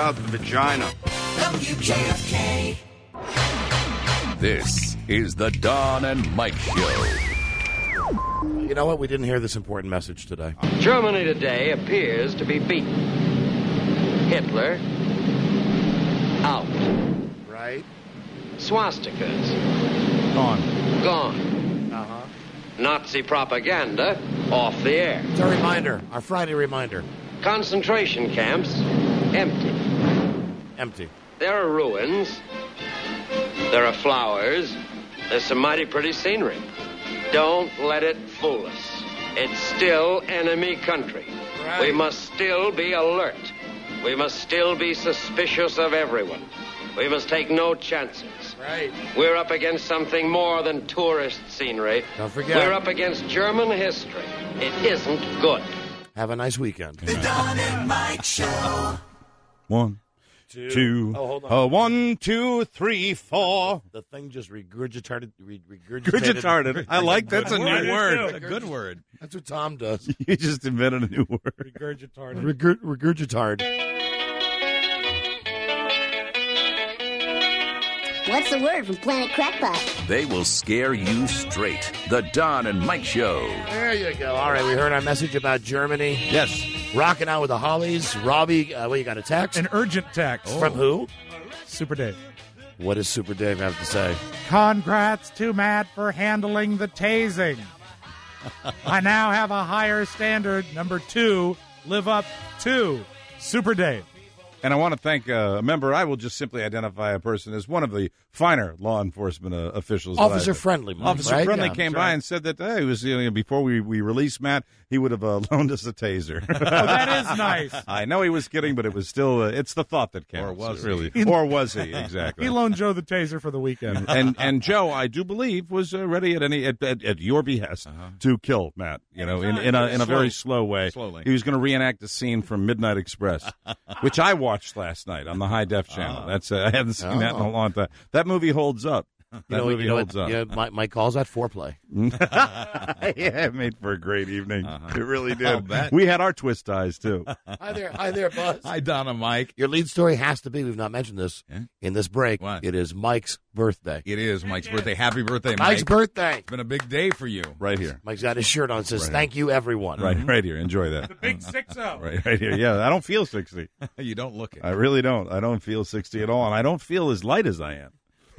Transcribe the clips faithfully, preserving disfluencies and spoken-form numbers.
about the vagina. W J F K. This is the Don and Mike Show. You know what? We didn't hear this important message today. Germany today appears to be beaten. Hitler, out. Right? Swastikas, Gone. gone. Uh-huh. Nazi propaganda, off the air. It's a reminder. Our Friday reminder. Concentration camps, empty. Empty. There are ruins. There are flowers. There's some mighty pretty scenery. Don't let it fool us. It's still enemy country. Right. We must still be alert. We must still be suspicious of everyone. We must take no chances. Right. We're up against something more than tourist scenery. Don't forget. We're up against German history. It isn't good. Have a nice weekend. The Don and Mike Show. One, Two. two, Oh, hold on. uh, one, two, three, four. The thing just regurgitated. Re- regurgitated. Regurgitated. I like that's a Good new word. word. It's a good word. That's what Tom does. You just invented a new word. Regurgitated. Regur- regurgitard. What's the word from Planet Crackpot? They will scare you straight. The Don and Mike Show. There you go. All right, we heard our message about Germany. Yes. Rocking out with the Hollies. Robbie, uh, well, you got a text? An urgent text. From who? Super Dave. What does Super Dave have to say? Congrats to Matt for handling the tasing. I now have a higher standard. Number two, live up to Super Dave. And I want to thank uh, a member. I will just simply identify a person as one of the finer law enforcement uh, officials. that Officer I've- Friendly, Mike, Officer right? Friendly Yeah, came that's by right. and said that hey, it was you know, before we, we released Matt, he would have uh, loaned us a taser. Oh, that is nice. I know he was kidding, but it was still uh, it's the thought that counts. Or was really? he? Or was he? Exactly. He loaned Joe the taser for the weekend. and and Joe, I do believe, was uh, ready at any at, at, at your behest to kill Matt. You know, in, in a in a very slow way. Slowly. He was going to reenact a scene from Midnight Express, which I watched last night on the High Def channel. That's uh, I haven't seen that in a long time. That movie holds up. That You know, movie you know, holds what, up. you know, Mike, Mike calls that foreplay. Yeah, it made for a great evening. It really I'll did. bet. We had our twist ties too. Hi there, hi there, Buzz. Hi, Donna, Mike. Your lead story has to be, we've not mentioned this Yeah? in this break, What? it is Mike's birthday. It is Mike's birthday. Happy birthday, Mike. Mike's birthday. It's been a big day for you. Right here. Mike's got his shirt on. It says, Right. thank you, everyone. Right, right here. Enjoy that. Big six oh. Right, right here. Yeah, I don't feel sixty. You don't look it. I really don't. I don't feel sixty at all, and I don't feel as light as I am.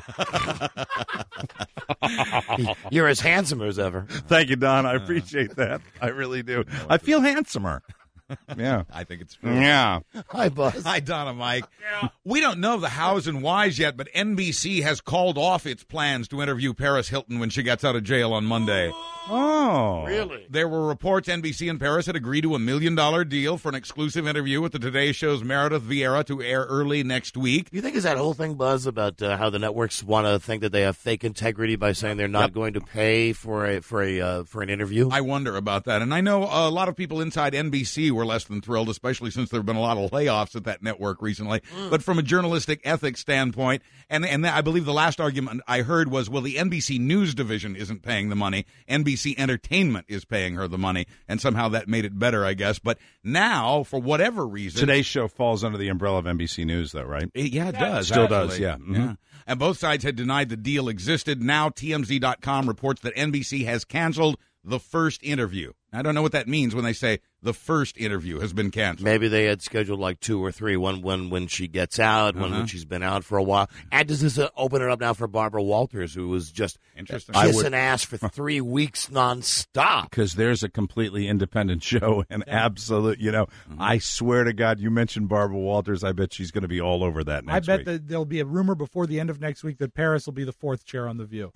You're as handsome as ever. Thank you, Don. I appreciate that. I really do. I feel handsomer. Yeah. I think it's true. Yeah. Hi, Buzz. Hi, Donna, Mike. We don't know the hows and whys yet, but N B C has called off its plans to interview Paris Hilton when she gets out of jail on Monday. Oh. Really? There were reports N B C and Paris had agreed to a million-dollar deal for an exclusive interview with the Today Show's Meredith Vieira to air early next week. You think is that whole thing, Buzz, about uh, how the networks want to think that they have fake integrity by saying they're not Yep. going to pay for a for a uh, for an interview? I wonder about that. And I know a lot of people inside N B C were less than thrilled, especially since there have been a lot of layoffs at that network recently. Mm. But from a journalistic ethics standpoint, and and I believe the last argument I heard was, well, the N B C News division isn't paying the money. N B C Entertainment is paying her the money, and somehow that made it better, I guess. But now, for whatever reason... Today's show falls under the umbrella of N B C News, though, right? It, yeah, it does. Still actually. does, yeah. Mhm. yeah. And both sides had denied the deal existed. Now T M Z dot com reports that N B C has canceled the first interview. I don't know what that means when they say the first interview has been canceled. Maybe they had scheduled like two or three, one when when she gets out, one Uh-huh. when she's been out for a while. And does this uh, open it up now for Barbara Walters, who was just Interesting. I kissing would- ass for three weeks nonstop? Because there's a completely independent show and absolute, you know, I swear to God, you mentioned Barbara Walters. I bet she's going to be all over that I next bet week. that there'll be a rumor before the end of next week that Paris will be the fourth chair on The View.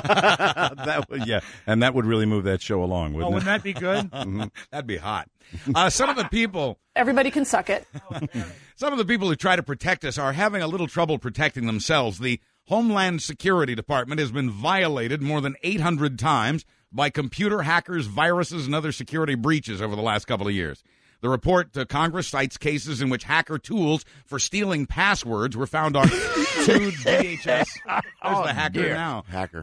that would, yeah, and that would really move that show along, Oh, wouldn't wouldn't it? that be good? That'd be hot. Uh, some of the people... Everybody can suck it. Some of the people who try to protect us are having a little trouble protecting themselves. The Homeland Security Department has been violated more than eight hundred times by computer hackers, viruses, and other security breaches over the last couple of years. The report to Congress cites cases in which hacker tools for stealing passwords were found on two D H S. There's Oh, the hacker dear. now. Hacker.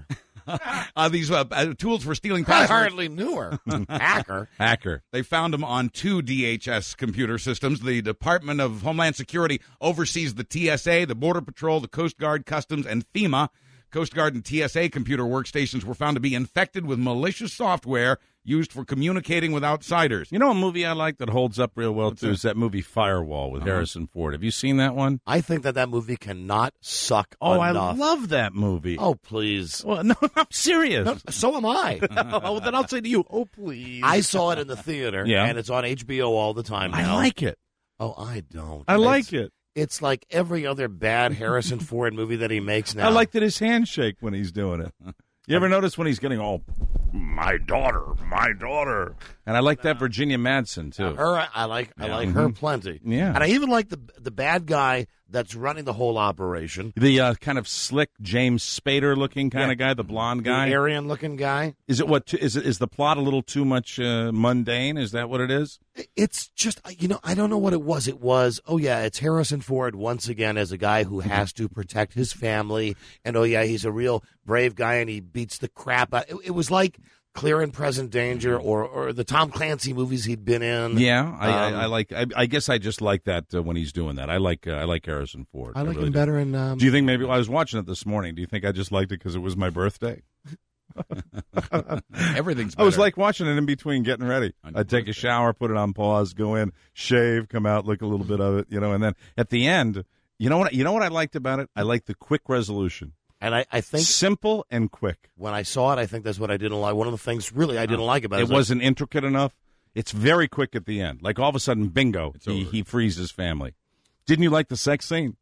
uh, these uh, uh, tools for stealing I passwords. hardly knew her. Hacker. Hacker. They found them on two D H S computer systems. The Department of Homeland Security oversees the T S A, the Border Patrol, the Coast Guard, Customs, and FEMA. Coast Guard and T S A computer workstations were found to be infected with malicious software used for communicating with outsiders. You know a movie I like that holds up real well, too, is that movie Firewall with Uh-huh. Harrison Ford. Have you seen that one? I think that that movie cannot suck Oh, enough. I love that movie. Oh, please. Well, no, I'm serious. No, so am I. Oh, then I'll say to you, oh, please. I saw it in the theater, Yeah. and it's on H B O all the time I now. like it. Oh, I don't. I like It's- it. It's like every other bad Harrison Ford movie that he makes now. I liked it his handshake when he's doing it. You ever notice when he's getting all, my daughter, my daughter? And I like that Virginia Madsen, too. her. I like. I Yeah. like her plenty. Yeah. and I even like the the bad guy that's running the whole operation. The uh, kind of slick James Spader looking kind of guy, the blonde guy. The Aryan looking guy. Is it what? Is it is the plot a little too much uh, mundane? Is that what it is? It's just, you know, I don't know what it was. It was, oh, yeah, it's Harrison Ford once again as a guy who has to protect his family. And, oh, yeah, he's a real brave guy and he beats the crap out. It, it was like Clear and Present Danger or, or the Tom Clancy movies he'd been in. Yeah, I, Um, I, I like. I, I guess I just like that uh, when he's doing that. I like. Uh, I like Harrison Ford. I like really him do. better in. Um, Do you think maybe well, I was watching it this morning? Do you think I just liked it because it was my birthday? Everything's I better. was like watching it in between getting ready. On your I'd take a shower, put it on pause, go in, shave, come out, look a little bit of it, you know, and then at the end, you know what? You know what I liked about it? I liked the quick resolution, and I, I think simple and quick. when I saw it, I think that's what I didn't like. One of the things really I didn't like about it. It is like, wasn't intricate enough. It's very quick at the end. Like all of a sudden, bingo, It's he, over. he frees his family. Didn't you like the sex scene?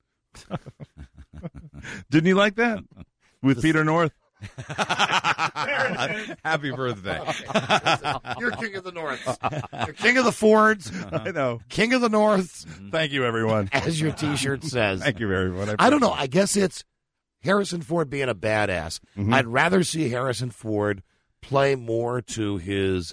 Didn't you like that with Peter North? Happy birthday. You're king of the North. You're king of the Fords. I know. King of the North, Thank you, everyone. as your T-shirt says. Thank you, everyone. I don't know. I guess it's Harrison Ford being a badass. Mhm. I'd rather see Harrison Ford play more to his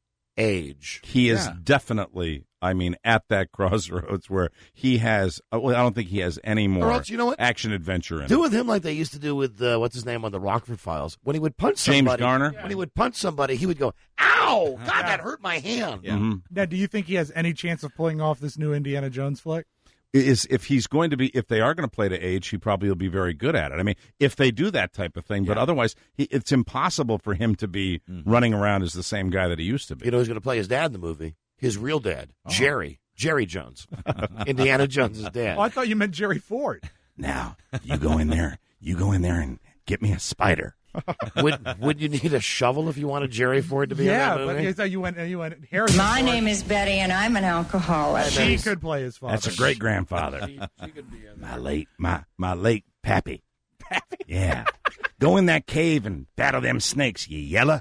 age. He is Yeah. definitely, I mean, at that crossroads where he has, uh, well, I don't think he has any more Or else, you know what? action adventure in Do it. with him like they used to do with, uh, what's his name on the Rockford Files. When he would punch James somebody. Garner? When he would punch somebody, he would go, ow! God, that hurt my hand. Yeah. Mhm. Now, do you think he has any chance of pulling off this new Indiana Jones flick? Is if he's going to be, if they are going to play to age, he probably will be very good at it. I mean, if they do that type of thing, but otherwise, he, it's impossible for him to be running around as the same guy that he used to be. You know who's going to play his dad in the movie? His real dad, Oh. Jerry. Jerry Jones. Indiana Jones' dad. Oh, I thought you meant Jerry Ford. Now, you go in there, you go in there and get me a spider. would would you need a shovel if you wanted Jerry Ford to be Yeah, in that but movie? I thought you went. You went. Harrison My Ford. name is Betty, and I'm an alcoholic. She could play his father. That's a great grandfather. My late, my my late pappy. Pappy? Yeah. Go in that cave and battle them snakes, you yella.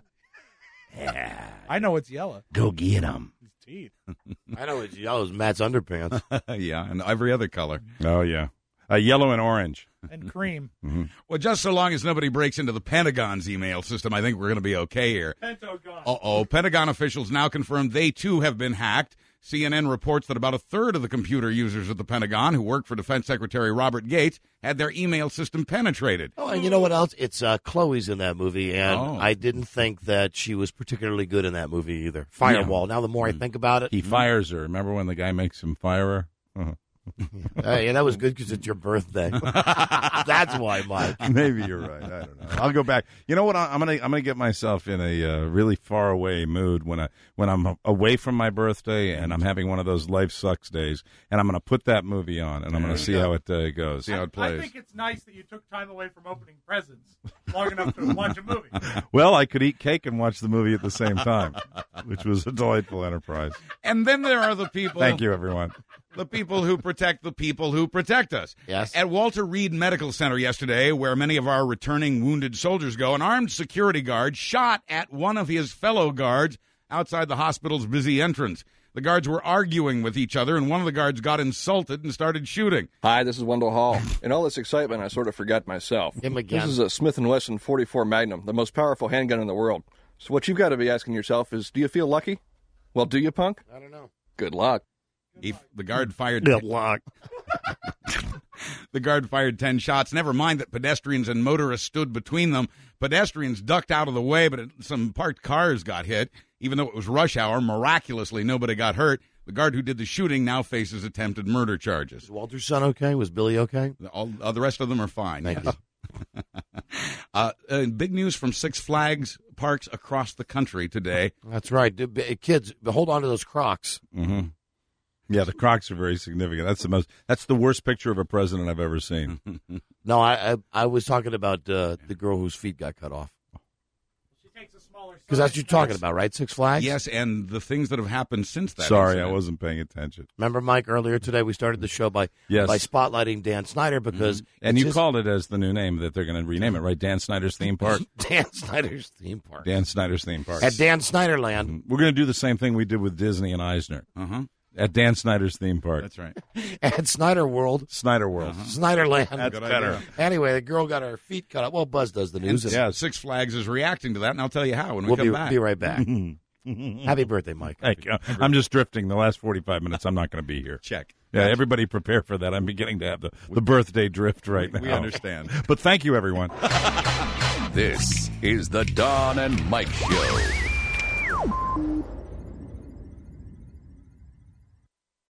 Yeah. I know it's yellow. Go get 'em. His teeth. I know it's yellow as Matt's underpants. Yeah, and every other color. Oh, yeah. Uh, yellow and orange. And cream. Well, just so long as nobody breaks into the Pentagon's email system, I think we're going to be okay here. Pentagon. Uh-oh. Pentagon officials now confirmed they, too, have been hacked. C N N reports that about a third of the computer users at the Pentagon who work for Defense Secretary Robert Gates had their email system penetrated. Oh, and you know what else? It's uh, Chloe's in that movie, and Oh. I didn't think that she was particularly good in that movie either. Firewall. Now, the more I think about it, He fires her. Remember when the guy makes him fire her? Uh-huh. uh, yeah, that was good because it's your birthday. That's why, Mike. Maybe you're right. I don't know. I'll go back. You know what? I- I'm gonna I'm gonna get myself in a uh, really far away mood when I when I'm away from my birthday and I'm having one of those life sucks days, and I'm gonna put that movie on and I'm gonna see how it uh, goes. See how it I plays. think it's nice that you took time away from opening presents long enough to watch a movie. Well, I could eat cake and watch the movie at the same time, which was a delightful enterprise. And then there are the people. Thank you, everyone. The people who protect the people who protect us. Yes. At Walter Reed Medical Center yesterday, where many of our returning wounded soldiers go, an armed security guard shot at one of his fellow guards outside the hospital's busy entrance. The guards were arguing with each other, and one of the guards got insulted and started shooting. Hi, this is Wendell Hall. In all this excitement, I sort of forgot myself. Him again. This is a Smith and Wesson forty-four Magnum, the most powerful handgun in the world. So what you've got to be asking yourself is, do you feel lucky? Well, do you, punk? I don't know. Good luck. He, the guard fired. Good luck. The guard fired ten shots. Never mind that pedestrians and motorists stood between them. Pedestrians ducked out of the way, but it, some parked cars got hit. Even though it was rush hour, miraculously nobody got hurt. The guard who did the shooting now faces attempted murder charges. Is Walter's son okay? Was Billy okay? All, uh, the rest of them are fine. Thank yes. uh, uh, big news from Six Flags parks across the country today. That's right. D- b- Kids, hold on to those Crocs. Mm-hmm. Yeah, the Crocs are very significant. That's the most. That's the worst picture of a president I've ever seen. No, I, I I was talking about uh, the girl whose feet got cut off. Because that's what you're talking about, right? Six Flags? Yes, and the things that have happened since that. Sorry, incident. I wasn't paying attention. Remember, Mike, earlier today we started the show by yes. by spotlighting Dan Snyder because mm-hmm. and you just, called it as the new name that they're going to rename it, right? Dan Snyder's Theme Park. Dan Snyder's Theme Park. Dan Snyder's Theme Park. At Dan Snyderland. Mm-hmm. We're going to do the same thing we did with Disney and Eisner. Uh-huh. At Dan Snyder's Theme Park. That's right. At Snyder World. Snyder World. Uh-huh. Snyderland. That's better. Anyway, the girl got her feet cut off. Well, Buzz does the news. And yeah, Six Flags is reacting to that, and I'll tell you how when we we'll come be, back. be right back. Happy birthday, Mike. Thank you. I'm just drifting. The last forty-five minutes, I'm not going to be here. Check. Yeah, everybody prepare for that. I'm beginning to have the, the birthday drift right now. We understand. But thank you, everyone. This is the Don and Mike Show.